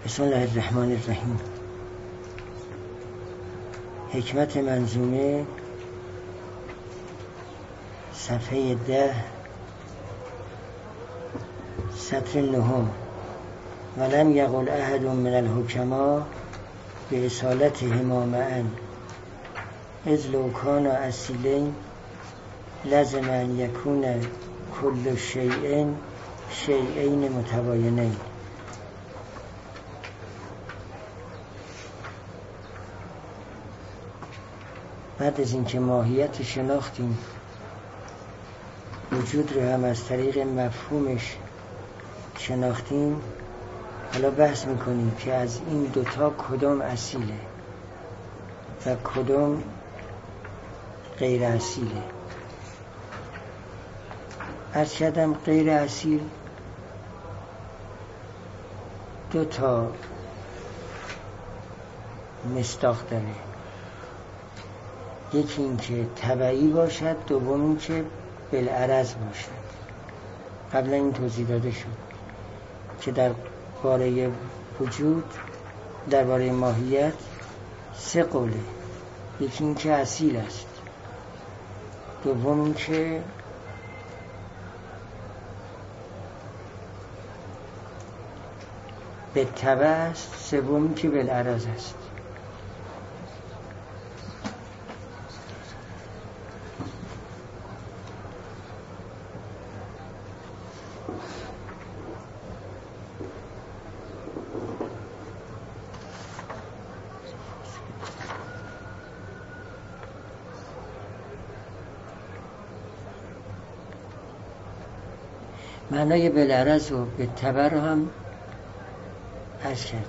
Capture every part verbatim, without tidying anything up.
بسم الله الرحمن الرحیم. حکمت منظومه صفحه ده سطر نهم. ولم یقل احد من الحکما به اصالتهما معا اذ لو کانا اصیلین لزم ان یکون کل شیء شیئین متباینین. بعد از اینکه ماهیت شناختیم، وجود رو هم از طریق مفهومش شناختیم، حالا بحث میکنیم که از این دوتا کدام اصیله و کدام غیر اصیله. عرض کردم غیر اصیل دو تا مصداق داره، یکی این که تبعی باشد، دوم این که بالعرض باشد. قبلا این توضیح داده شد که در باره وجود، در باره ماهیت سه قوله. یکی این که اصیل است، دوم این که به تبع است، سوم این که بالعرض است. معنای بالعرض و به تبع رو هم عرض کردم.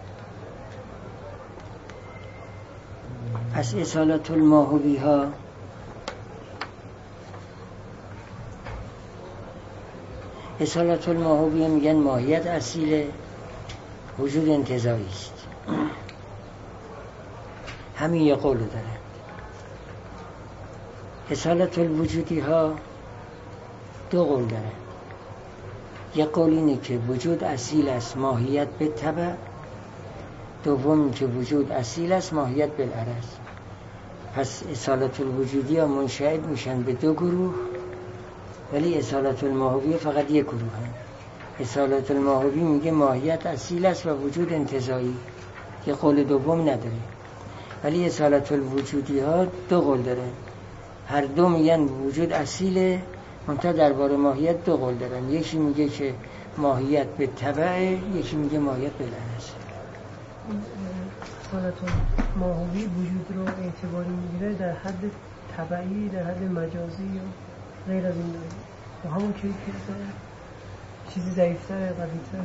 از اصالت الماهوی ها اصالت الماهوی میگن ماهیت اصیله، وجود انتزاعی است. همین یه قول داره. اصالت الوجودی ها دو قول داره. یه قول اینه که وجود اصیل است، ماهیت به تبع. دوم که وجود اصیل است، ماهیت بالعرض. پس اصالت الوجودی ها منشعب میشن به دو گروه، ولی اصالت الماهوی فقط یک گروه هم. اصالت الماهوی میگه ماهیت اصیل است و وجود انتزاعی، یه قول دوم نداره. ولی اصالت الوجودی ها دو قول داره، هر دو میگن وجود اصیله، منتها درباره ماهیت دو قول دارن. یکی میگه که ماهیت به تبع، یکی میگه ماهیت بالعرض. اصالت الماهوی وجود رو اعتباری میگیره در حد تبعی، در حد مجازی و غیر از این داره. و همون که چیزی ضعیفتره، قوی‌تره.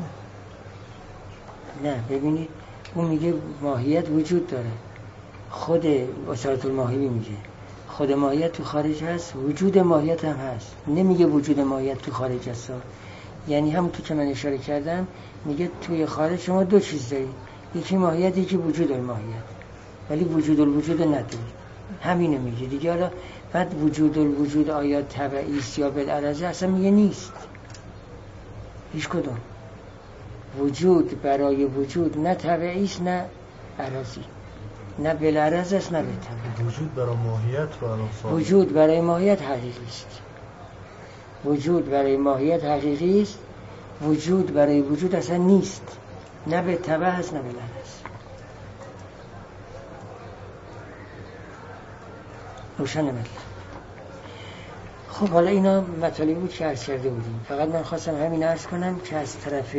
نه ببینید، اون میگه ماهیت وجود داره. خود اصالت الماهوی میگه خود ماهیت تو خارج هست، وجود ماهیت هم هست. نمیگه وجود ماهیت تو خارج هست. یعنی همون تو که من اشاره کردم، میگه توی خارج شما دو چیز دارید، یکی ماهیت، یکی وجود الماهیت، ولی وجود الوجود ندارید. همینه میگه دیگه. حالا بعد وجود الوجود آیا تبعی است یا بالعرض؟ اصلا میگه نیست، هیچ کدوم. وجود برای وجود نه تبعی است نه عرضی، نه بالعرض است نه بالتبع. وجود برای ماهیت و الان وجود برای ماهیت حقیقی است. وجود برای ماهیت حقیقی است. وجود برای وجود اصلا نیست، نه به تبع است نه بالعرض. روشنه مطلب. خب حالا اینا مطالبی بود که عرض کرده بودیم. فقط من خواستم همین عرض کنم که از طرف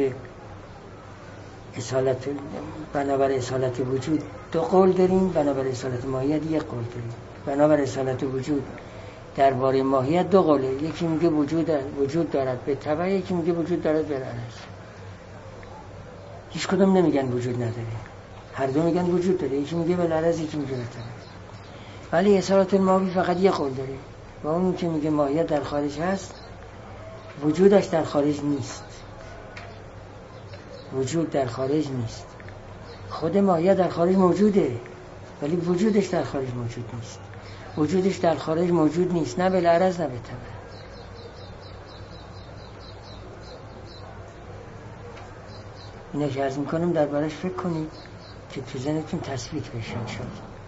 اصالت، بنابر اصالت وجود دو قول داریم، بنابر اصالت ماهیت یک قول داریم. بنابر اصالت وجود درباره ماهیت دو قوله، یکی میگه وجود وجود دارد به تبع، یکی میگه وجود دارد بالعرض. هیچ کدوم نمیگن وجود نداره، هر دو میگن وجود داره. یکی میگه بالعرض، یکی میگه بالتبع. ولی اصالت الماهوی فقط یک قول داره، و اون که میگه ماهیت در خارج هست، وجودش در خارج نیست. وجود در خارج نیست. خود ماهیت در خارج موجوده، ولی وجودش در خارج موجود نیست. وجودش در خارج موجود نیست، نه بالعرض نه بالتبع. اینا که عرض میکنم دربارش فکر کنید که تو ذهنتون تثبیت بشن شد.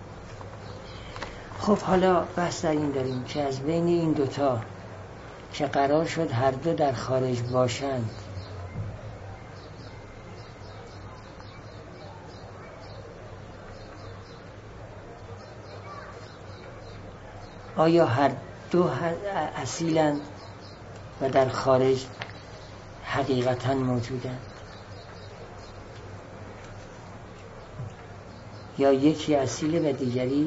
خب حالا بحث در این داریم که از بین این دوتا که قرار شد هر دو در خارج باشند، آیا هر دو اصیلند و در خارج حقیقتا موجودند، یا یکی اصیله و دیگری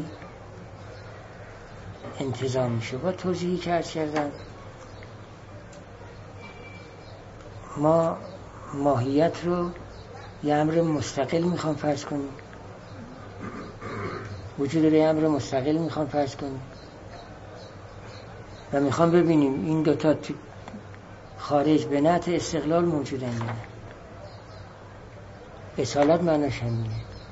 انتزاع میشه؟ با توضیحی که عرض کردم ما ماهیت رو یه امر مستقل میخوام فرض کنیم، وجود رو یه امر مستقل میخوام فرض کنیم و میخوام ببینیم این دوتا تو خارج به نحت استقلال موجودن یا نه. اصالت معناش همینه.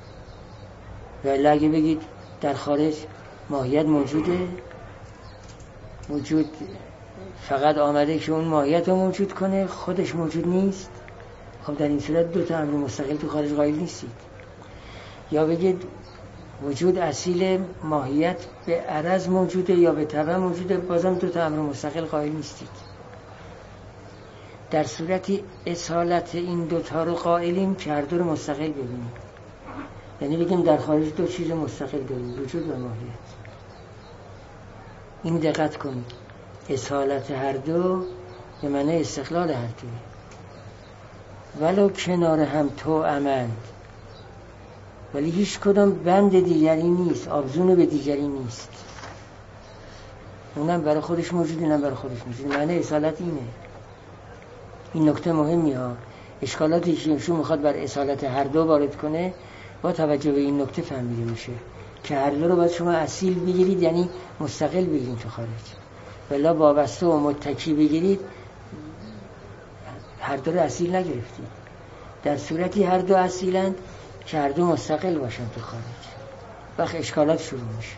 و اگه بگید در خارج ماهیت موجوده، موجود فقط آمده که اون ماهیت رو موجود کنه، خودش موجود نیست، خب در این صورت دو تا امر مستقل تو خارج قائل نیستید. یا بگید وجود اصیل ماهیت به عرض موجوده یا به تبع موجوده، بازم دو تا امر مستقل قائل نیستید. در صورتی اصالت این دو تا رو قائلیم که هر دو رو مستقل ببینیم، یعنی بگیم در خارج دو چیز مستقل داریم، وجود و ماهیت. این دقت کنید، اصالت هر دو به معنی استقلال هر دو، ولو کنار هم توأمند، ولی هیچ کدام بند دیگری نیست، آبزون به دیگری نیست. اونم برای خودش موجود، اینم برای خودش موجود. معنی اصالت اینه. این نکته مهمی ها. اشکالاتی که ایشون میخواد بر اصالت هر دو وارد کنه با توجه به این نکته فهمیده میشه که هر دو رو باید شما اصیل بگیرید، یعنی مستقل بگیرید تو خارج، ولی وابسته و متکی بگیرید، هر دو رو اصیل نگرفتید. در صورتی هر دو اصیلند که هر دو مستقل باشن تو خارج، وقت اشکالات شروع میشه.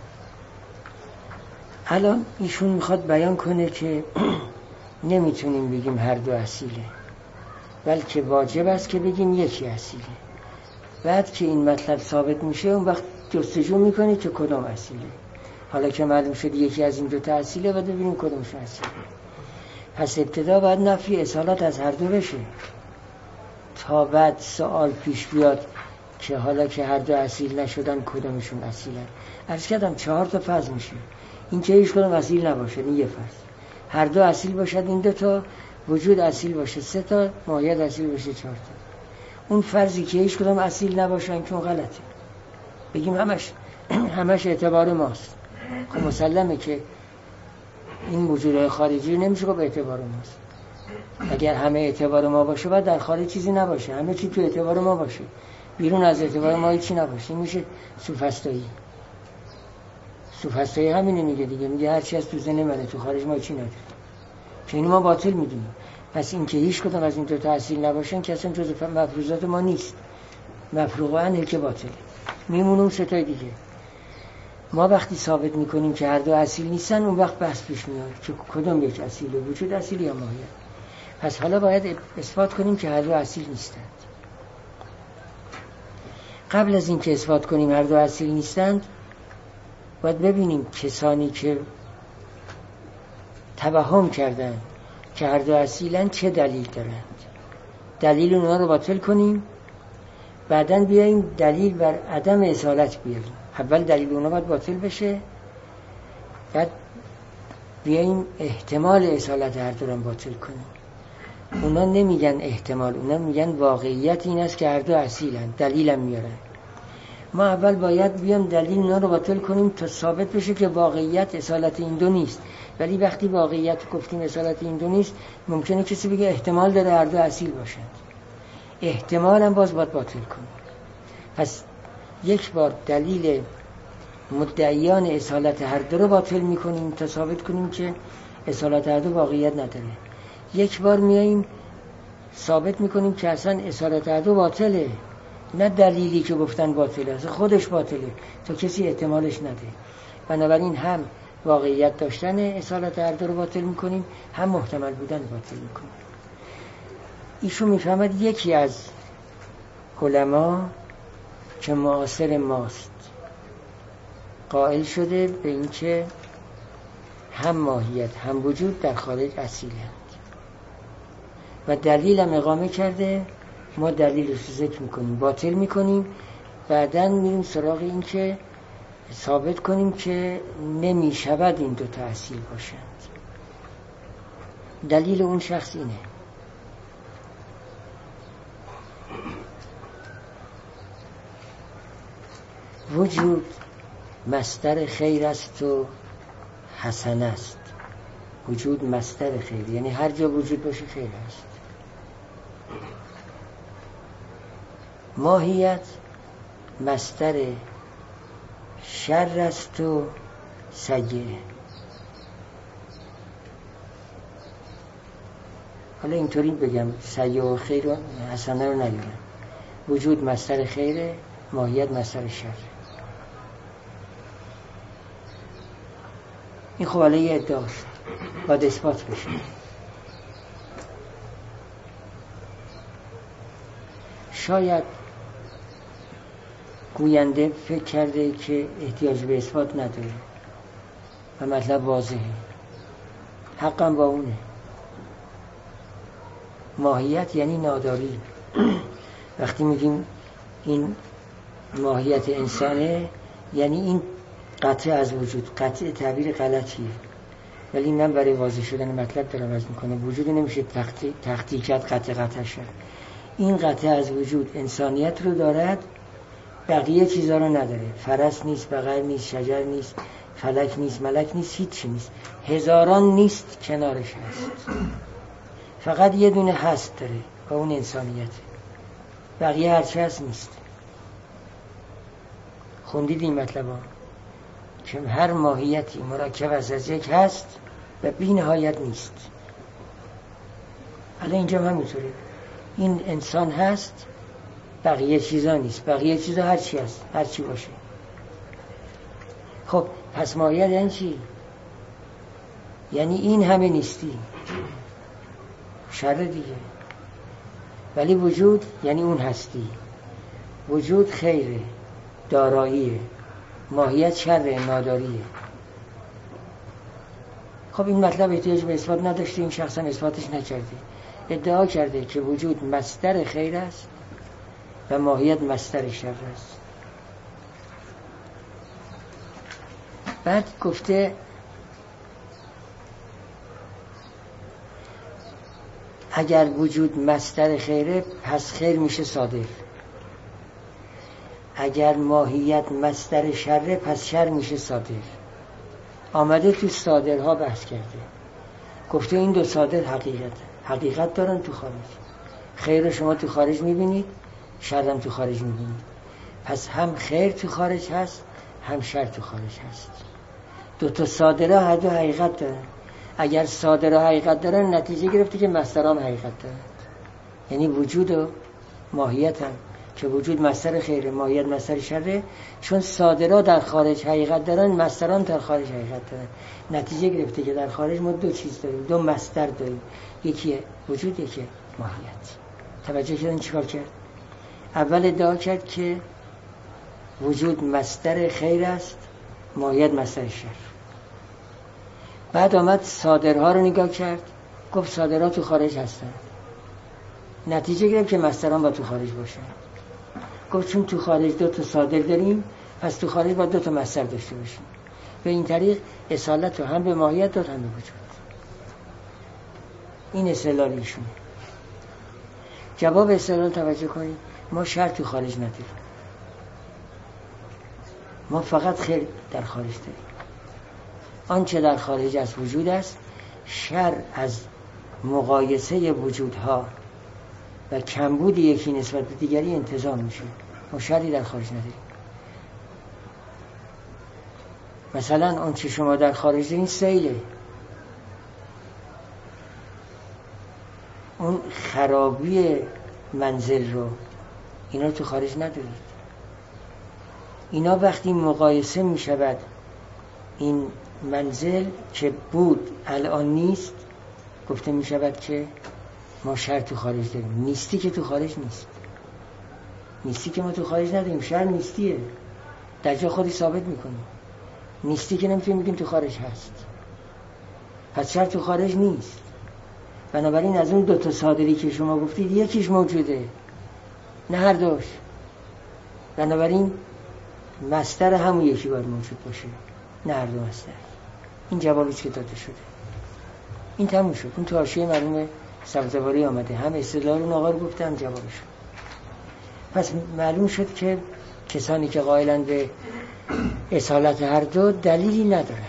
الان ایشون میخواد بیان کنه که نمیتونیم بگیم هر دو اصیله، بلکه واجب است که بگیم یکی اصیله. بعد که این مطلب ثابت میشه اون وقت جستجو میکنی که کدام اصیله. حالا که معلوم شد یکی از این دو تا اصیله، باید ببینیم کدومش اصیله. پس ابتدا باید نفی اصالت از هر دو بشه تا بعد سوال پیش بیاد که حالا که هر دو اصیل نشدن کدومشون اصیلن. عرض کردم چهار تا فرض میشه، این که هیچ کدوم اصیل نباشد، این یه فرض. هر دو اصیل باشد، این دو تا. وجود اصیل باشه سه تا، ماهیت اصیل باشه چهار تا. اون فرضی که هیچ کدوم اصیل نباشن که اون غلطه، بگیم همش همش اعتبار ماست. خب مسلمه که این وجودهای خارجی نمیشه که به اعتبار ماست. اگر همه اعتبار ما باشه باید در خارج چیزی نباشه، همه چی تو اعتبار ما باشه، بیرون از اعتبار ما هیچی نباشه. این میشه سوفسطایی. سوفسطایی همینه میگه دیگه، میگه هر چی از تو ذهن منه، تو خارج ما هیچی نداره، که اینو ما باطل میدونیم. پس این که هیچ کدوم از این دو تا اصیل نباشن که اصلا جزء مفروضات ما نیست، مفروغ عنه که باطله. میمونه اون ستای دیگه. ما وقتی ثابت میکنیم که هر دو اصیل نیستن، اون وقت بحث پیش میاد که کدوم یک اصیله، وجود اصیل یا ماهیت. پس حالا باید اثبات کنیم که هر دو اصیل نیستند. قبل از این که اثبات کنیم هر دو اصیل نیستند، باید ببینیم کسانی که توهم کردن که هر دو اصیلن چه دلیل دارند، دلیل اونها رو باطل کنیم، بعدن بیاییم دلیل بر عدم اصالت بیاریم. اول دلیل اونها باید باطل بشه، بعد بیاییم احتمال اصالت هر دو رو باطل کنیم. اونا نمیگن احتمال، اونا میگن واقعیت این است که هر دو اصیلن، دلیلم میارن. ما اول باید بیام دلیل اونا رو باطل کنیم تا ثابت بشه که واقعیت اصالت این دو نیست. ولی وقتی واقعیت گفتیم اصالت این دو نیست، ممکنه کسی بگه احتمال داره هر دو اصیل باشند، احتمال هم باز باید باطل کنیم. پس یک بار دلیل مدعیان اصالت هر دو رو باطل میکنیم تا ثابت کنیم که اصالت هر دو واقعیت نداره. یک بار میاییم ثابت میکنیم که اصلا اصالت هر دو باطله، نه دلیلی که گفتن باطله، اصلا خودش باطله تا کسی احتمالش نده. بنابراین هم واقعیت داشتن اصالت هر دو رو باطل میکنیم، هم محتمل بودن باطل میکنیم. ایشون میفهمد یکی از علما که معاصر ماست قائل شده به اینکه هم ماهیت هم وجود در خارج اصیلند و دلیل هم اقامه کرده. ما دلیل رو ذکر میکنیم، باطل میکنیم، بعداً میریم سراغ این که ثابت کنیم که نمیشود این دوتا اصیل باشند. دلیل اون شخص اینه. وجود مصدر خیر است و حسن است. وجود مصدر خیر، یعنی هر جا وجود باشه خیر است. ماهیت مصدر شر است و سیئه. حالا اینطوری بگم سیئه و خیر و حسنه رو نیارم. وجود مصدر خیره، ماهیت مصدر شر. این خب حالا یه ادعاست، باید اثبات بشه. شاید گوینده فکر کرده که احتیاج به اثبات نداره و مطلب واضحه. حقا با اونه. ماهیت یعنی ناداری. وقتی میگیم این ماهیت انسانه، یعنی این قطع از وجود. قطع تعبیر غلطیه، ولی من برای واضح شدن مطلب دارم عرض میکنم. وجود نمیشه تختی کرد قطع قطع شد. این قطع از وجود انسانیت رو دارد، بقیه چیزا رو نداره. فرس نیست، بقر نیست، شجر نیست، فلک نیست، ملک نیست، هیچی نیست. هزاران نیست کنارش هست. فقط یه دونه هست داره و اون انسانیت. بقیه هرچی هست نیست. خوندید این مطلب ها که هر ماهیتی مرکب از یک هست و بی نهایت نیست. حالا اینجا هم همینطوره. این انسان هست، بقیه چیزا نیست. بقیه چیزا هر چی هست، هر چی باشه. خب پس ماهیت یعنی چی؟ یعنی این همه نیستی، شر دیگه. ولی وجود یعنی اون هستی. وجود خیره، داراییه. ماهیت شر، ناداریه. خب این مطلب احتیاج به اثبات نداشته. این شخصا اثباتش نکرده. ادعا کرده که وجود مصدر خیر است و ماهیت مصدر شر است. بعد گفته اگر وجود مصدر خیره پس خیر میشه صادر. اگر ماهیت مصدر شره پس شر میشه صادر. آمده تو صادرها بحث کرده. گفته این دو صادر حقیقت حقیقت دارن تو خارج. خیر رو شما تو خارج میبینید، شر هم تو خارج میبینید. پس هم خیر تو خارج هست، هم شر تو خارج هست. دو تا صادرها هر دو حقیقت دارن. اگر صادرها حقیقت دارن، نتیجه گرفته که مصدرها هم حقیقت دارن. یعنی وجود و ماهیت هم که وجود مصدر خیره، ماهیت مصدر شره. چون صادرها در خارج حقیقت دارن، مصدران در خارج حقیقت دارن. نتیجه گرفته که در خارج ما دو چیز داریم، دو مصدر داریم. یکی وجود، یکی ماهیت. توجه کردن چیکار کرد؟ اول ادعا کرد که وجود مصدر خیر است، ماهیت مصدر شر. بعد آمد صادرها رو نگاه کرد، گفت صادرها تو خارج هستن. نتیجه گرفت که مصدران با تو خارج باشن. گفت چون تو خارج دو تا صادر داریم، پس تو خارج با دو تا مصدر داشته باشیم. به این طریق اصالت رو هم به ماهیت داد، هم به وجود. این استدلال ایشونه. جواب استدلال توجه کنید. ما شر تو خارج نداریم، ما فقط خیر در خارج داریم. آنچه در خارج از وجود است، شر از مقایسه وجودها و کمبود یکی نسبت به دیگری انتزاع میشه. ما شری در خارج نداریم. مثلا آنچه شما در خارج دارین سیله. اون خرابی منزل رو اینا تو خارج ندارید. اینا وقتی مقایسه می شود، این منزل که بود الان نیست، گفته می شود که ما شر تو خارج داریم. نیستی که تو خارج نیست. نیستی که ما تو خارج نداریم، شر نیستیه، در جا خودی ثابت میکنه. نیستی که نمیتونیم بگیم تو خارج هست، پس شر تو خارج نیست. بنابراین از اون دو تا صادری که شما گفتید یکیش موجوده، نه هر دوش. بنابراین مصدر همون یکی باید موجود باشه، نه هر دو مصدر. این جوابیست که داده شده. این تموم شد. اون تو حاشیه مرحوم سبزواری آمده، هم استدلال اون آقا رو گفته هم جوابش. پس معلوم شد که کسانی که قائلند به اصالت هر دو دلیلی ندارند.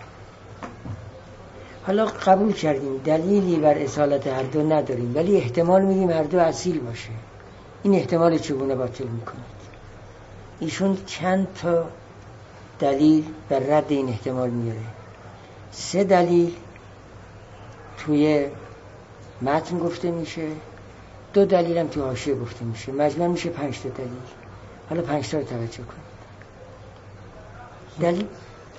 حالا قبول کردیم دلیلی بر اصالت هر دو نداریم، ولی احتمال میدیم هر دو اصیل باشه. این احتمال چگونه باطل میکنید؟ ایشون چند تا دلیل بر رد این احتمال میاره. سه دلیل توی متن گفته میشه، دو دلیل هم توی حاشیه گفته میشه، مجموع میشه پنج تا دلیل. حالا پنج تا رو توجه کنید. دلیل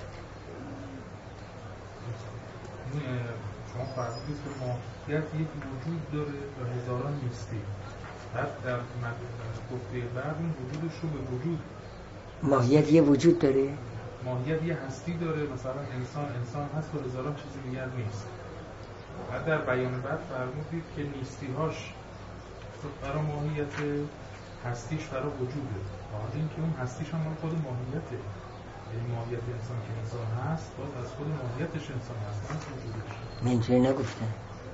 شما فرمودید که ماهیت یک وجود داره و هزاران نیستی. بعد در گفته بعد این وجودش رو به وجود ماهیت یه وجود داره، ماهیت یه هستی داره، مثلا انسان انسان هست و هزاران چیزی دیگر نیست. بعد در بیان بعد فرمودید که نیستی‌هاش برای ماهیت، هستیش برای وجوده. حالا این که اون هستیش هم خود ماهیته، یعنی ماهیت انسان که انسان هست باز از خود ماهیتش انسان هست، نه وجودش. من اینطوری نگفتم.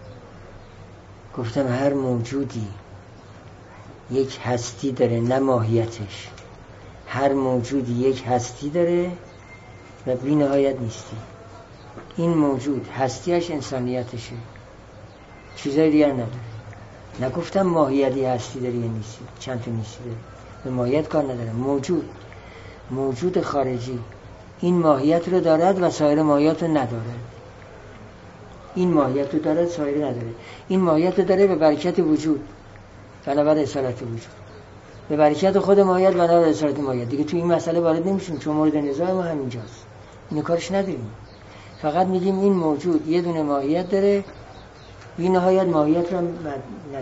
گفتم هر موجودی یک هستی داره، نه ماهیتش. هر موجودی یک هستی داره و بی نهایت نیستی. این موجود هستیش انسانیتشه، چیزای دیگر نداره. نگفتم ماهیتی هستی داره یا نیستی، چند تا نیستی داره، به ماهیت کار نداره. موجود موجود خارجی این ماهیت رو دارد و سایر ماهیت رو ندارد. این ماهیت رو دارد، سایر نداره. این ماهیت رو داره به برکت وجود، بنابر اصالت وجود، به برکت خود ماهیت بنابر اصالت ماهیت. دیگه تو این مسئله وارد نمیشیم چون مورد نزاع ما همینجاست. اینو کارش نداریم. فقط میگیم این موجود یه دونه ماهیت داره، بی نهایت ماهیت رو نداره.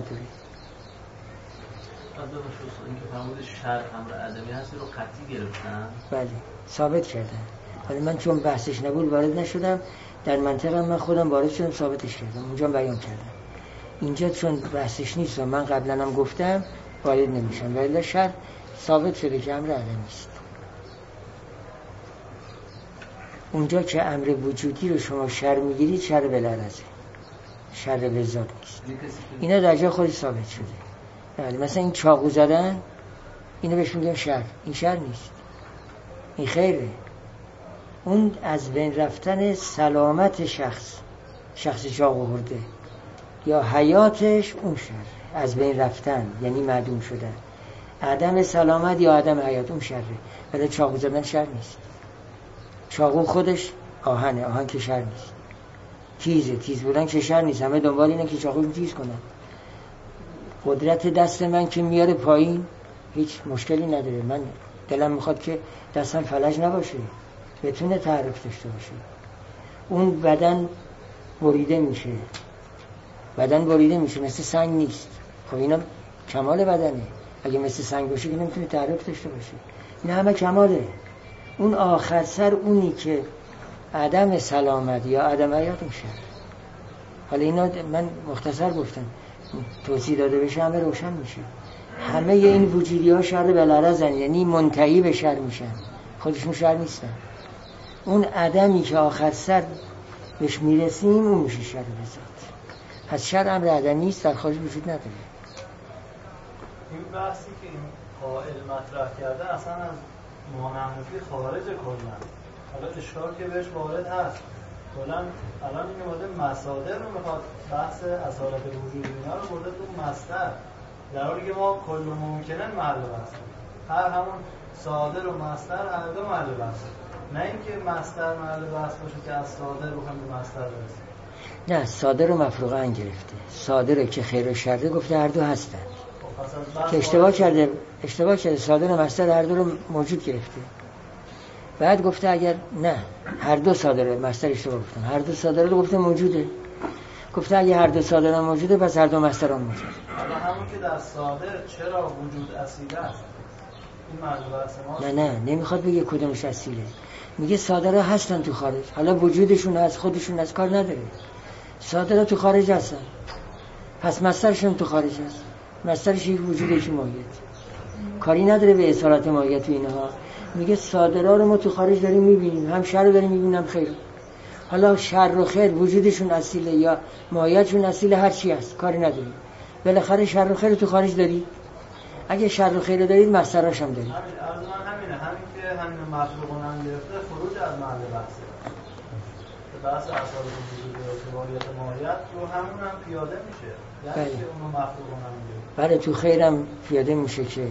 قبل از اینکه فرمود شر امر عدمی هست رو قطعی گرفتن. بله ثابت کردن. ولی من چون بحثش نبود وارد نشدم. در منطقه من خودم وارد شدم ثابتش کردم، اونجا بیان کردم. اینجا چون بحثش نیست و من قبلا هم گفتم وارد نمیشم. ولی شر ثابت شده که امر عدمی است. اونجا که امر وجودی رو شما شر میگیرید شر بالعرضه، شر به ذات نیست. اینا در جای خودش ثابت شده. بله مثلا این چاقو زدن اینو بهش میگم شر، این شر نیست، این خیره. اون از بین رفتن سلامت شخص، شخص چاقو خورده یا حیاتش، اون شر. از بین رفتن یعنی معدوم شدن، عدم سلامت یا عدم حیات، اون شره. ولی چاقو زدن شر نیست. چاقو خودش آهنه، آهن که شر نیست. تیزه، تیز بودن که شر نیست. همه دنبال اینه که چاقو رو تیز کنن. قدرت دست من که میاره پایین هیچ مشکلی نداره. من دلم میخواد که دستم فلج نباشه، بتونه تعرف داشته باشه. اون بدن بریده میشه، بدن بریده میشه، مثل سنگ نیست. خب اینا کمال بدنه. اگه مثل سنگ باشه که نمیتونه تعرف داشته باشه. این همه کماله. اون آخر سر اونی که عدم سلامت یا عدم حیات میشه. حالا اینا من مختصر گفتم، توضیح داده بشه همه روشن میشه. همه این وجودی ها شر بالعرضن، یعنی منتهی به شر میشن، خودشون شر نیستن. اون عدمی که آخر سر بهش میرسیم اون میشه شر به ذات. پس شر امر عدمی است، در خارج وجود نداره. این بحثی که این قائل مطرح کرده اصلا از مانع‌نفی خارج کلا. حالا اشکال که بهش وارد هست کلا. الان این مورد مصادر رو میخواد بحث اصالت وجود اینا رو برده تو مصدر، در حالی که ما کل ممکنه محل بحث، هر همون صادر و مصدر هر دو محل بحث، نه اینکه مصدر محل بحث باشه که از صادر بخوام به مصدر برسیم. نه، صادر رو مفروغاً گرفته. صادر که خیر و شر گفته هر دو هستن. که اشتباه کرده، اشتباه کرده. صادر و مصدر هر دو رو موجود گرفته. بعد گفته اگر نه هر دو صادر، مصدر اشتباه گفتم، هر دو صادر رو گفته موجوده. گفته اگه هر دو صادر موجوده پس هر دو مصدر هم موجوده. حالا همون که در صادر چرا وجود اصیل است نه نه نمیخواد بگه کدومش اصیله، میگه صادرها هستن تو خارج، حالا وجودشون از خودشون از کار نداره، صادرها تو خارج هستن، پس مصدرشون تو خارج هست، مصدرش یک وجود یک ماهیت، کاری نداره به اصالت ماهیت و اینها. میگه صادرها رو ما تو خارج داریم میبینیم، هم شر رو داریم میبینیم هم خیر. حالا شر و خیر وجودشون اصیله یا ماهیتشون اصیله، هر چی هست کاری نداریم، بالاخره شر و خیر تو خارج دارید. اگه شر و خیر دارید مصدرش هم دارید. همین از من همینه، همین که همین مطلوبون هم گرفته خروج از محل بحثه، به بحث اصال وجود و اعتباریت ماهیت رو همون هم پیاده میشه، یعنی بله. که اونو مطلوبون هم گرفته. بله تو خیرم پیاده میشه که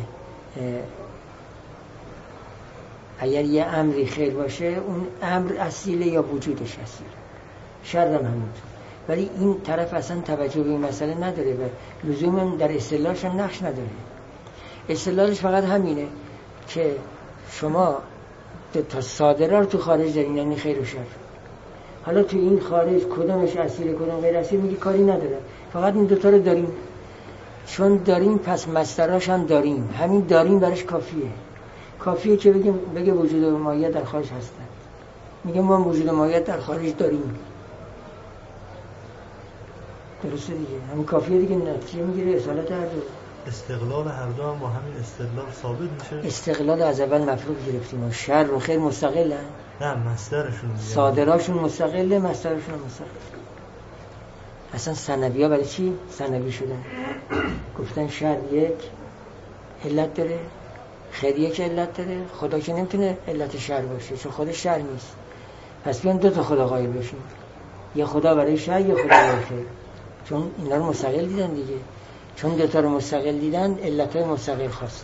اگر یه امری خیر باشه اون امر اصیله یا وجودش اصیله، شر هم همینطور. ولی این طرف اصلا توجه به این مسئله نداره و لزوم در استدلالش هم نقش نداره. استدلالش فقط همینه که شما تا صادره رو تو خارج دارین، یعنی خیر و شر. حالا تو این خارج کدومش اصیله کدوم غیر اصیل میگه کاری نداره، فقط این دوتا رو داریم. چون داریم پس مصدراش هم داریم، همین داریم برش کافیه. کافیه که بگیم بگه وجود و ماهیت در خارج هستن، میگه ما وجود و ماهیت در خارج داریم، درسته دیگه، همین کافیه دیگه. نتیجه میگیره اصالت هر دو. استقلال هر دو هم با همین استدلال ثابت میشه. استقلال از اول مفروض گرفتیم و شر و خیر مستقلن، نه مصدرشون صادراشون مستقله، مصدرشون مستقل. اصلا ثنوی ها برای چی ثنوی شدن؟ گفتن شر یک علت داره، خیر یک علت داره، خدا که نمیتونه علت شر باشه چون خودش شر نیست، پس بیان دو تا خدا قائل بشیم، یا خدا برای شر یا خدا برای خیر، چون اینا رو مستقل دیدن دیگه. چون دو تا رو مستقل دیدن علتهای مستقل خواستن.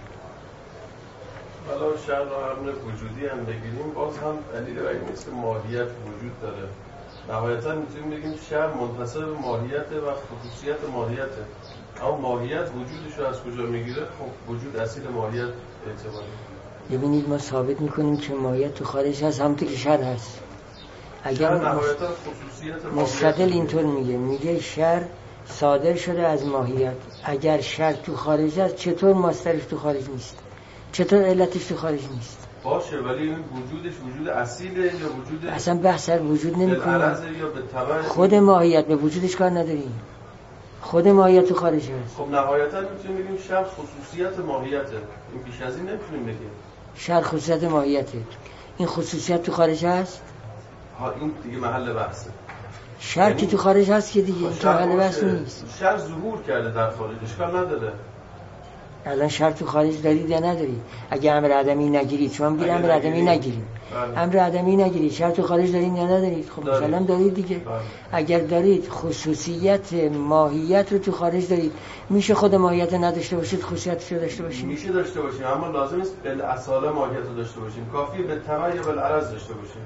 حالا شر رو امر وجودی هم بگیریم باز هم دلیل بر این نیست که ماهیت وجود داره. نهایتا میتونیم بگیم شر منحصر به ماهیت و خصوصیت ماهیته، اما ماهیت وجودش رو از کجا میگیره؟ خب وجود اصیل ماهیت اعتباری. ببینید ما ثابت میکنیم که ماهیت تو خارج هست، همونطور که شر هست. اگر نهایتا خصوصیت مستدل اینطور میگه، میگه شر صادر شده از ماهیت، اگر شر تو خارج است چطور مصدرش تو خارج نیست؟ چطور علتش تو خارج نیست؟ باشه ولی این وجودش وجود اصیله یا وجود اصلا بحث سر وجود نمی‌کنه. خود ماهیت به وجودش کار نداریم، خود ماهیت تو خارج هست. خب نهایتا میتونیم بگیم شر خصوصیت ماهیته، این بیش از این نمیتونیم بگیم. شر خصوصیت ماهیته، این خصوصیت تو خارج هست؟ ها این دیگه محل بحثه. شر که تو خارج هست که دیگه این محل بحث نیست. شر ظهور کرده در خارج، اشکال نداره. الان شر تو خارج دارید یا ندارید؟ اگه امر عدمی نگیرید، شما میگید امر عدمی نگیرید، امر عدمی نگیرید، شر تو خارج دارید یا ندارید؟ خب مثلا دارید دیگه. بله. اگر دارید خصوصیت ماهیت رو تو خارج دارید، میشه خود ماهیت نداشته باشید خصوصیتش رو داشته باشید؟ میشه داشته باشیم، اما لازم است بالاصاله ماهیت رو داشته باشیم، کافیه به تبع یا بالعرض داشته باشیم.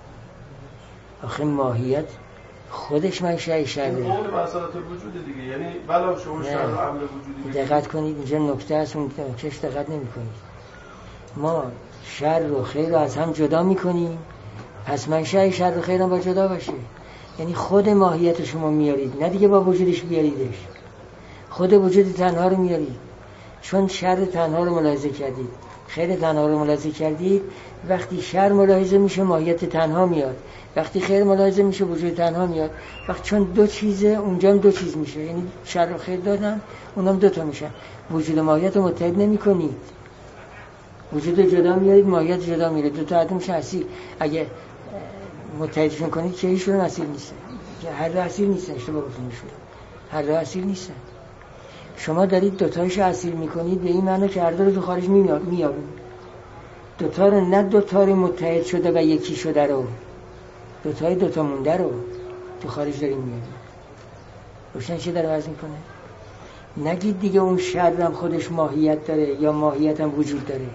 آخه ماهیت خودش منشأ شر داره. اون مسئله وجود دیگه، یعنی بلا شما شر رو عمل وجودی. دقت کنید اینجا نکته هست، اون کش دقت نمی‌کنید. ما شر و خیر رو از هم جدا می‌کنیم، پس منشأ شر و خیر هم با جدا باشه. یعنی خود ماهیت شما میارید، نه دیگه با وجودش بیاریدش. خود وجود تنها رو میارید. چون شر تنها رو ملاحظه کردید، خیر تنها رو ملاحظه کردید، وقتی شر ملاحظه میشه ماهیت تنها میاد، وقتی خیر ملاحظه میشه وجود تنها میاد. وقتی چون دو چیزه اونجا هم دو چیز میشه، یعنی شر و خیر دادن اونم دو تا میشن. وجود ماهیت رو متحد نمی کنید، وجود جدا میارید ماهیت جدا میره، دو تا عدم میشه اصیل. اگه متحدشون کنید که هیچ کدوم اصیل نیستن، هر دو اصیل نیستن، اشتباه گفتم شد، هر دو اصیل نیستن. شما دارید دو تایشو اصیل میکنید به این معنی که هر دو رو تو خارج میارید. دو تا رو نه دو تا رو متحد شده و یکی شده رو، دو تای دو تا مونده رو تو خارج داریم میاریم. روشن چه داره وضع میکنه؟ نگید دیگه اون شر هم خودش ماهیت داره یا ماهیت هم وجود داره.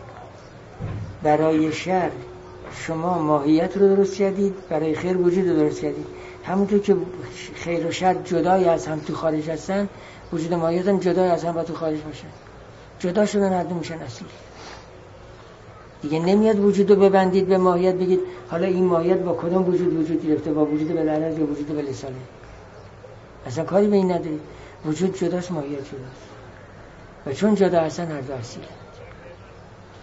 برای شر شما ماهیت رو درست کردید، برای خیر وجود رو درست کردید. همونطور که خیر و شر جدای از هم تو خارج هستن، وجود ماهیت هم جدای از هم با تو خارج باشن. جدا شدن هر دو میشن اصیل. دیگه نمیاد وجود رو ببندید به ماهیت بگید حالا این ماهیت با کدام وجود وجود گرفته، با وجود بالعرض یا وجود بالاساله. اصلا کاری به این ندارید. وجود جداست، ماهیت جداست، و چون جدا هستن هر دو اصیل.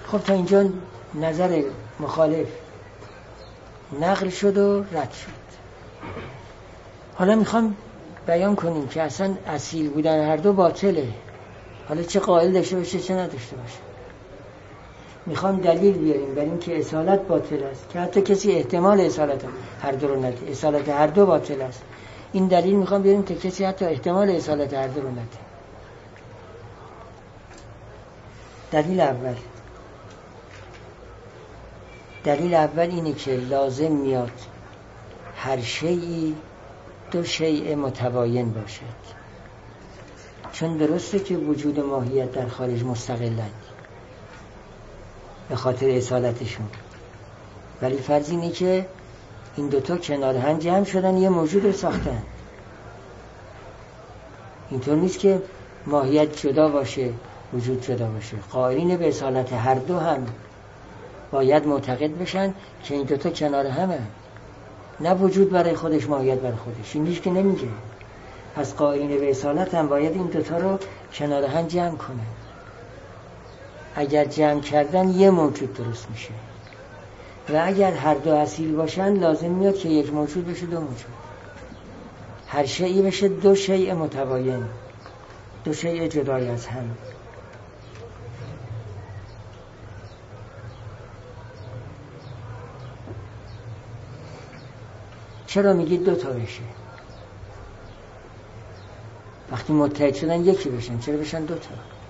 خب تا اینجا نظر مخالف نقل شد و رد شد. حالا میخوام بیان کنیم که اصلا اصیل بودن هر دو باطله، حالا چه قائل داشته باشه چه نداشته باشه. میخوام دلیل بیاریم بر این که اصالت باطل است، که حتی کسی احتمال اصالت هر دو رو نده، اصالت هر دو باطل است. این دلیل میخوام بیاریم که کسی حتی احتمال اصالت هر دو رو نده. دلیل اول دلیل اول اینه که لازم میاد هر شیئی دو شیء متباین باشد، چون درسته که وجود ماهیت در خارج مستقلند به خاطر اصالتشون، ولی فرض اینه که این دوتا کنار هم جمع شدن یه موجود رو ساختن. اینطور نیست که ماهیت جدا باشه وجود جدا باشه. قائلین به اصالت هر دو هم باید معتقد بشن که این دوتا کنار همه، نه وجود برای خودش ماهیت برای خودش. این هیچ که نمیگه. پس قائلین به اصالت هم باید این دوتا رو کنار هم جمع کنه. اگر جمع کردن یه موجود درست میشه، و اگر هر دو اصیل باشن لازم میاد که یک موجود بشه دو موجود، هر شیئی بشه دو شیء متباین، دو شیء جدای از هم. چرا میگید دو تا بشه؟ وقتی متحد شدن یکی بشن، چرا بشن دو تا؟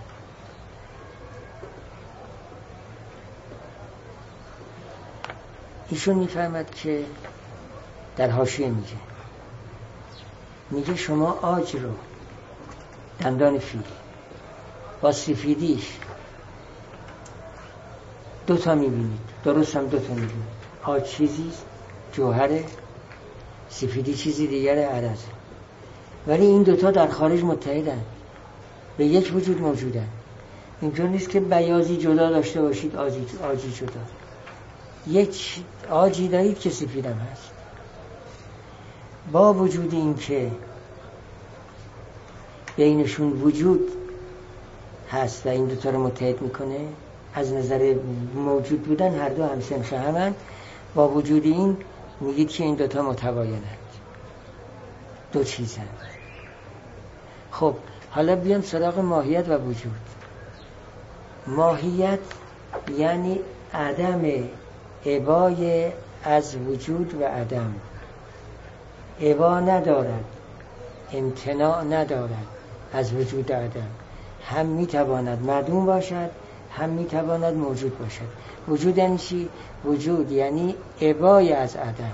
ایشون میفهمد که در حاشیه میگه میگه شما آج رو، دندان فیل با سفیدیش دو تا میبینید، درست هم دو تا میبینید. آج چیزی جوهره، سفیدی چیزی دیگره، عرض. ولی این دوتا در خارج متحدن، به یک وجود موجودن. اینطور نیست که بیازی جدا داشته باشید آجی, آجی جدا. یک آجی دارید که سفیدم هست. با وجود این که بینشون وجود هست و این دوتا رو متحد میکنه، از نظر موجود بودن هر دو همسنخ همن، با وجود این میگید که این دوتا متباینند، دو چیز هست. خب حالا بیام سراغ ماهیت و وجود. ماهیت یعنی عدم ابای از وجود و عدم. ابا ندارد، امتناع ندارد از وجود و عدم. هم میتواند معدوم باشد، هم میتواند موجود باشد. وجود یعنی چی؟ وجود یعنی ابای از عدم.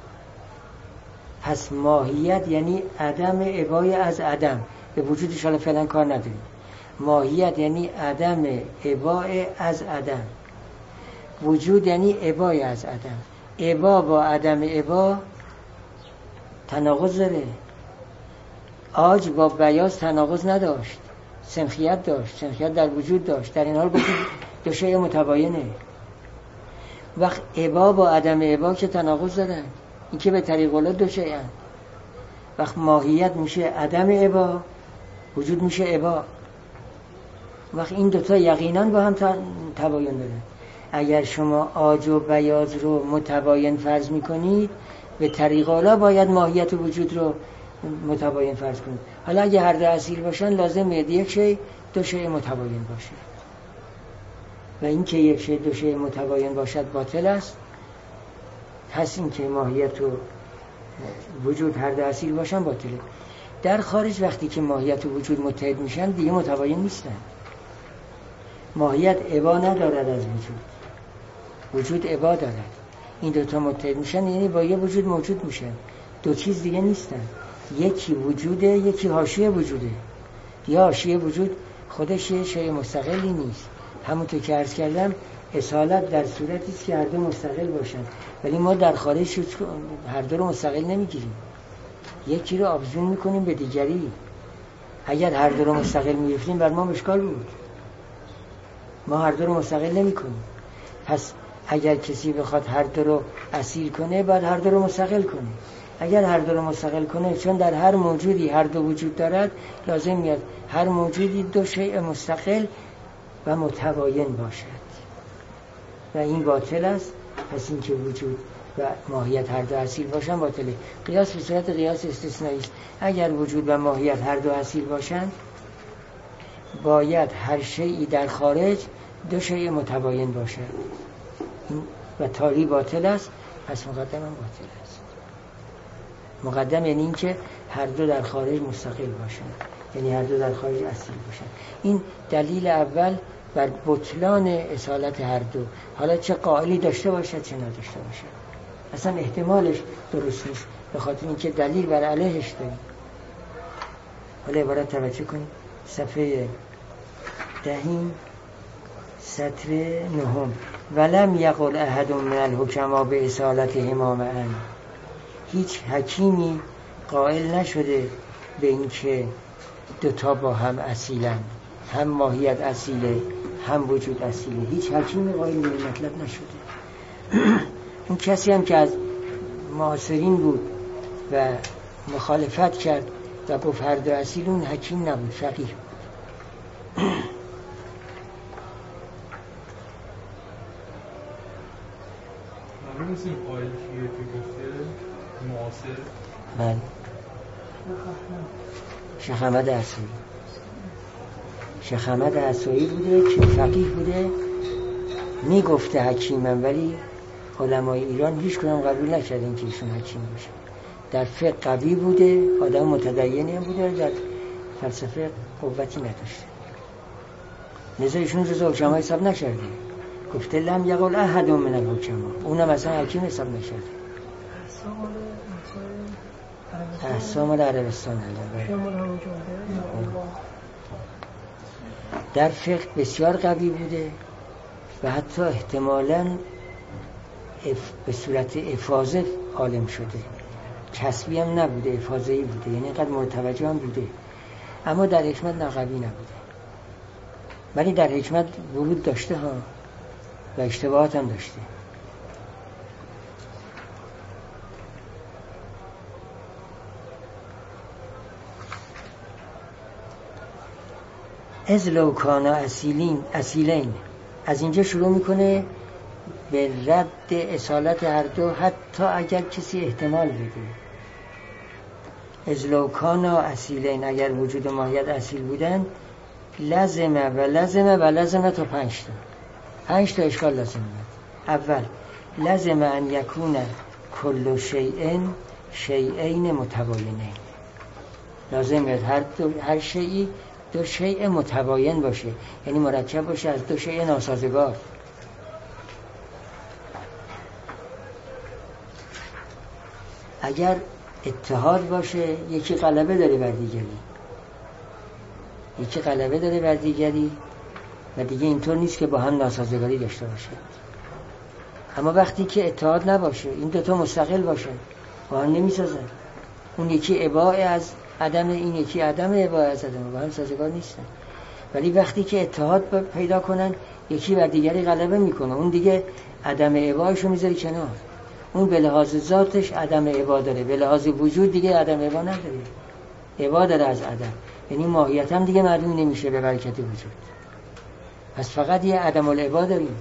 پس ماهیت یعنی عدم ابای از عدم. به وجودش حالا فعلا کار نداریم. ماهیت یعنی عدم ابای از عدم. وجود یعنی ابای از عدم. ابا با عدم ابا تناقض داره. آج با بیاض تناقض نداشت، سنخیت داشت، سنخیت در وجود داشت. در این حال گفتیم دو شیء متباینه. وقت ابا با عدم ابا که تناقض دارن، این که به طریق اولاد دو شیء هست. وقت ماهیت میشه عدم ابا، وجود میشه ابا. وقت این دوتا یقینا با هم تباین داره. اگر شما آج و بیاض رو متباین فرض میکنید، به طریق اولاد باید ماهیت و وجود رو متباین فرض کنید. حالا اگه هر دو اصیل باشن لازم میاد یک شیء دو شیء متباین باشه، و این که یک شیء دو شیء متباین باشد باطل است. پس این که ماهیت و وجود هر دو اصیل باشن باطله. در خارج وقتی که ماهیت و وجود متحد میشن دیگه متباین نیستن. ماهیت ابا ندارد از وجود، وجود ابا دارد. این دوتا متحد میشن یعنی با یه وجود موجود میشن، دو چیز دیگه نیستن. یکی وجوده، یکی حاشیه وجوده. یا حاشیه وجود خودش یه شیء مستقلی نیست. همونطور که عرض کردم اصالت در صورتی است که هر دو مستقل باشن، ولی ما در خارج هر دو رو مستقل نمیگیریم، یکی رو آویزون میکنیم به دیگری. اگر هر دو رو مستقل میگفتیم بر ما مشکل بود. ما هر دو رو مستقل نمیکنیم. پس اگر کسی بخواد هر دو رو اصیل کنه باید هر دو رو مستقل کنه. اگر هر دو رو مستقل کنه، چون در هر موجودی هر دو وجود دارد، لازم میاد هر موجودی دو شیء مستقل و متباین باشد. و این باطل است. پس این که وجود و ماهیت هر دو اصیل باشن باطله. قیاس به صورت قیاس استثنایی است. اگر وجود و ماهیت هر دو اصیل باشند باید هر شیئی در خارج دو شیء متباین باشد و تالی باطل است. پس مقدم هم باطل است. مقدم یعنی این که هر دو در خارج مستقل باشند، یعنی هر دو در خارج اصیل باشند. این دلیل اول بر بطلان اصالت هر دو، حالا چه قائلی داشته باشد چه نداشته باشد، اصلا احتمالش درست نیست، به خاطر اینکه دلیل بر علیهش داریم. حالا عبارت توجه کنید، صفحه دهیم سطر نهم. ولم یقل احد من الحکما به اصالت همام ان، هیچ حکیمی قائل نشده به این که دوتا با هم اصیلن، هم ماهیت اصیله هم وجود اصیله. هیچ حکیمی قائل به این مطلب نشده. اون کسی هم که از معاصرین بود و مخالفت کرد و گفت هر دو اصیل، اون حکیم نبود، فقیه بود. معلوم نیست این قائل کیه که گفته معاصر؟ بله، شیخ احمد عصایی. شیخ احمد عصایی بوده که فقیه بوده، میگفته حکیمم، ولی علمای ایران هیچ کدام قبول نکردن که ایشون حکیم باشه. در فقه قوی بوده، آدم متدینی هم بوده، در فلسفه قوتی نداشته، لذا ایشون جزو حکما حساب نکرده. گفته لم یقل احد من الحکما، اونم اصلا حکیم حساب نشده. احسا مال عربستان هست. در فقه بسیار قوی بوده و حتی احتمالاً به صورت افاظه عالم شده، کسبی هم نبوده، افاظه‌ای بوده، یعنی اینقدر مرتوجه هم بوده، اما در حکمت نه قوی نبوده. ولی در حکمت ورود داشته ها و اشتباهات هم داشته. از لو کانا اصیلین اصیلین، از اینجا شروع میکنه به رد اصالت هر دو، حتی اگر کسی احتمال بده. از لو کانا اصیلین، اگر وجود و ماهیت اصیل بودن، لازمه و لازمه و لازمه تا پنج تا پنج تا اشکال لازمه. اول، لازمه ان یکون کل شیئن شیئین متباینین، لازمه هر دو هر شیئی دو شیء متباین باشه، یعنی مرکب باشه از دو شیء ناسازگار. اگر اتحاد باشه، یکی غلبه داره بر دیگری، یکی غلبه داره بر دیگری و دیگه اینطور نیست که با هم ناسازگاری داشته باشه. اما وقتی که اتحاد نباشه، این دوتا مستقل باشه، با هم نمیسازن. اون یکی اباء از عدم، این یکی عدم اباء از عدم، با هم سازگار نیستن. ولی وقتی که اتحاد پیدا کنن، یکی بر دیگری غلبه میکنه، اون دیگه عدم اباءشو میذاره کنار. اون به لحاظ ذاتش عدم اباء داره، به لحاظ وجود دیگه عدم اباء نداره، اباء داره از عدم، یعنی ماهیت هم دیگه معلوم نمیشه به برکت وجود. پس فقط یه عدم الاباء داریم،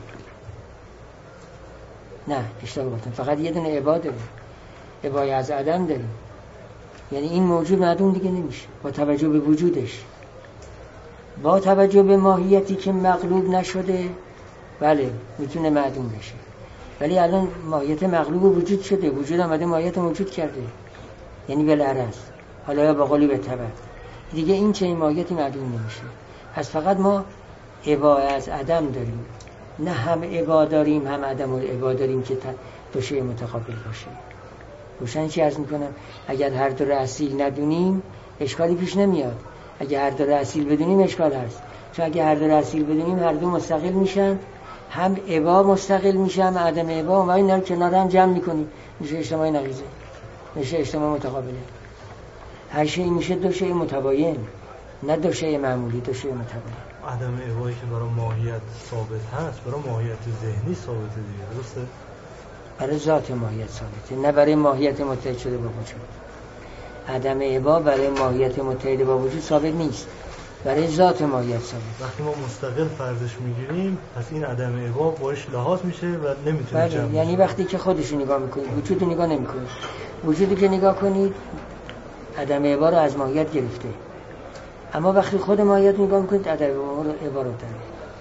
نه اشتباه گفتم، فقط یه دونه اباء داریم، اباء از عدم داریم، یعنی این موجود معدوم دیگه نمیشه با توجه به وجودش. با توجه به ماهیتی که مغلوب نشده، بله میتونه معدوم بشه، ولی الان ماهیت مغلوب وجود شده، وجود آمده ماهیت موجود کرده، یعنی بالعرض، حالا یا با قولی به تبع دیگه این چه این ماهیتی معدوم نمیشه. پس فقط ما اباء از عدم داریم، نه هم اباء داریم هم عدم الاباء داریم که دو شیء متقابل باشه. روشن چی عرض میکنم؟ اگر هر دو را اصیل ندونیم اشکالی پیش نمیاد، اگر هر دو را اصیل بدونیم اشکال هست، چون اگر هر دو را اصیل بدونیم هر دو مستقل میشن، هم اباء مستقل میشه هم عدم اباء، و اینا رو کنار هم جمع میکنیم، میشه اجتماع نقیضه، میشه اجتماع متقابله. هر شی میشه دو شیء متباین، نه دو شیء معمولی، دو شیء متباین. عدم اباحی که برای ماهیت ثابت هست برای ماهیت ذهنی ثابته دیگه، درسته؟ برای ذات ماهیت ثابته، نه برای ماهیت متحد شده با وجود. عدم اباء برای ماهیت متحد با وجود ثابت نیست، برای ذات ماهیت ثابت. وقتی ما مستقل فرضش میگیریم پس این عدم عبا باش لحاظ میشه و نمیتونه جمع بله، یعنی وقتی که خودش نگاه میکنید وجود نگاه نمیکنید، وجودی که نگاه کنید عدم عبا رو از ماهیت گرفته، اما وقتی خود ماهیت نگاه میکنید عدم عبا رو داره.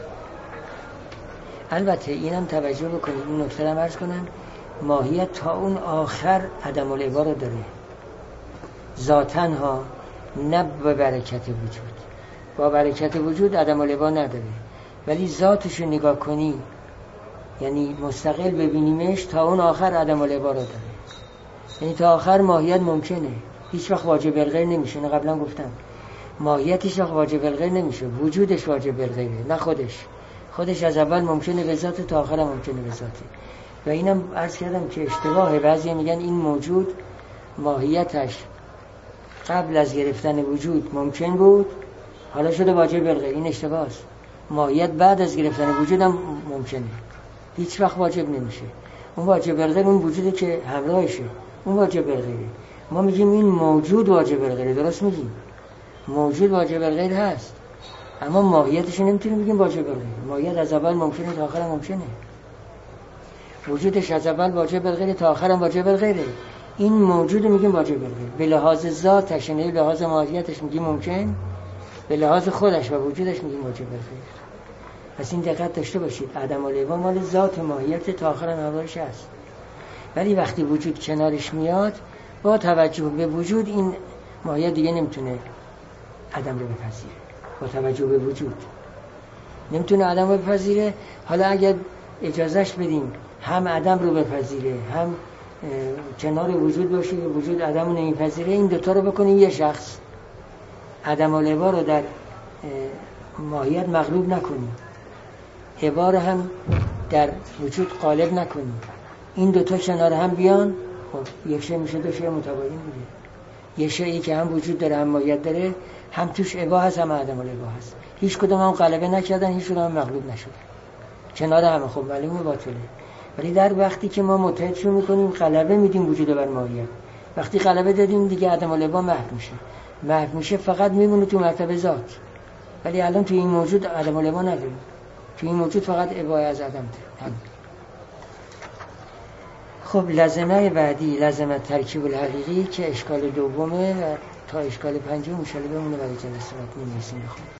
البته اینم توجه بکنید، این نکته رو عرض کنم، ماهیت تا اون آخر عدم العبا رو داره ذاتاً ها، نه به برکت وجود. با برکت وجود عدم العبا نداره، ولی ذاتش رو نگاه کنی یعنی مستقل ببینیمش تا اون آخر عدم العبا رو داره. یعنی تا آخر ماهیت ممکنه، هیچ وقت واجب الغیر نمیشه. نه قبلا گفتم ماهیتش واجب الغیر نمیشه، وجودش واجب الغیره، نه خودش. خودش از اول ممکنه به ذات تا آخر ممکنه به ذاته. و اینم عرض کردم که اشتباهه، بعضی میگن این موجود ماهیتش قبل از گرفتن وجود ممکن بود حالا شده واجب الغیر. این اشتباه است. ماهیت بعد از گرفتن وجود هم ممکنه، هیچ وقت واجب نمیشه. اون واجب الغیر اون وجودی که همراهشه، اون واجب الغیره. ما میگیم این موجود واجب الغیره، درست میگیم موجود واجب الغیر هست، اما ماهیتش نمیتونیم بگیم واجب الغیره. ماهیت از اول ممکنه تا آخر ممکنه، وجودش از اول واجب الغیره تا آخر هم واجب الغیره. این موجود میگیم واجب الغیر، به لحاظ ذاتش نه به لحاظ ماهیتش میگیم ممکن، به لحاظ خودش و وجودش میگیم واجب الغیر. پس این دقت داشته باشید، عدم العبا مال ذات ماهیت تا آخر هم همراهش هست، ولی وقتی وجود کنارش میاد با توجه به وجود این ماهیت دیگه نمیتونه عدم رو بپذیره. با توجه به وجود نمیتونه عدم رو بپذیره. حالا اگر اجازهش بدیم هم عدم رو بپذیره هم کنار وجود باشه که وجود عدم رو نمیپذیره، این دوتا رو بکنیم یه شخص، عدم العبا رو در ماهیت مغلوب نکنیم، عبا رو هم در وجود غالب نکنیم، این دوتا کنار هم بیان، خب یک شی میشه دو شی متباین میشه. یه شیئی که هم وجود داره هم ماهیت داره، هم توش عبا هست هم عدم العبا هست، هیچ کدوم هم غلبه نکردن، هیچ کدوم هم مغلوب نشدن، کنار هم. خب معلومه باطله. ولی در وقتی که ما متحدش میکنیم غلبه میدیم وجود بر ماهیت، وقتی غلبه دادیم دیگه عدم العبا محو میشه، محو میشه فقط میمونه تو مرتبه ذات. ولی الان تو این موجود عدم العبا نداریم، تو این موجود فقط عبا از عدم داره. خب لازمه بعدی لازمه ترکیب الحقیقی که اشکال دومه و تا اشکال پنجم ان شاء الله بمونه برای جلسه بعد می‌نویسیم.